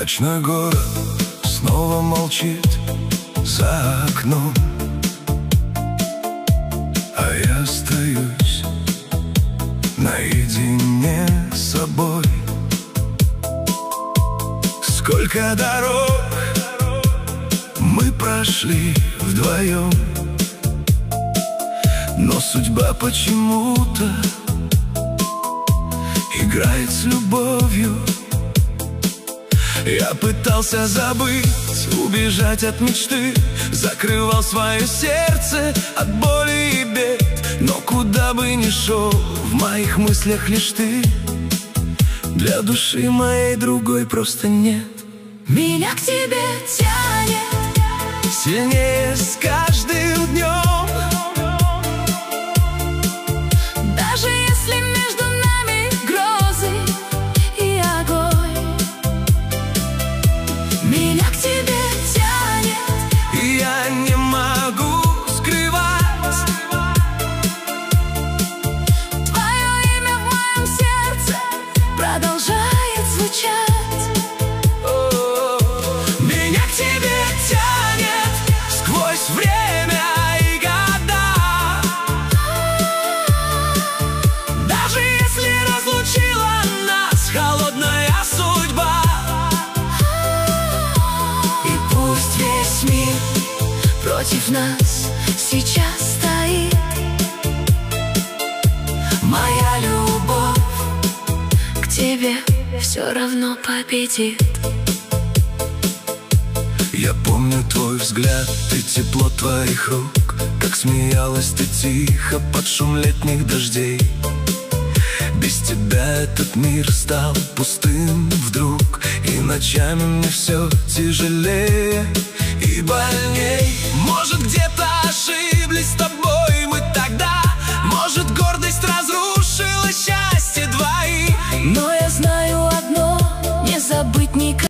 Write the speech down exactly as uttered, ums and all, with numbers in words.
Ночной город снова молчит за окном, а я остаюсь наедине с собой. Сколько дорог мы прошли вдвоем, но судьба почему-то играет с любовью. Я пытался забыть, убежать от мечты, закрывал свое сердце от боли и бед. Но куда бы ни шел, в моих мыслях лишь ты. Для души моей другой просто нет. Меня к тебе тянет сильнее с каждым днем, даже если между нами грозы и огонь. Меня к тебе тянет, и я не могу скрывать твое имя в моем сердце продолжает звучать. Меня к тебе тянет сквозь время и года, даже если разлучила нас холодная судьба. И пусть весь мир против нас сейчас стоит, моя любовь к тебе все равно победит. Я помню твой взгляд и тепло твоих рук, как смеялась ты тихо под шум летних дождей. Без тебя этот мир стал пустым вдруг, и ночами мне все тяжелее и больней. Может, где-то ошиблись с тобой